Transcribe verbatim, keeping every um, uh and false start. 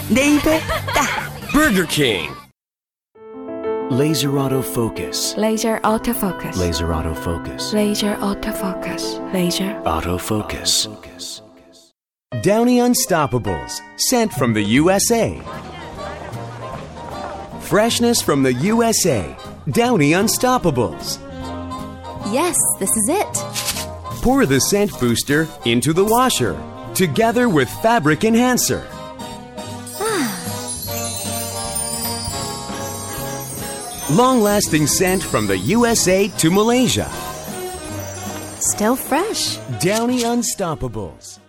내 입에 딱! Burger King. Laser autofocus. Laser autofocus. Laser autofocus. Laser autofocus. Laser Autofocus. Downy Unstoppables, scent from the U S A. Freshness from the U S A. Downy Unstoppables. Yes, this is it. Pour the scent booster into the washer, together with fabric enhancer. Long-lasting scent from the U S A to Malaysia. Still fresh. Downy Unstoppables.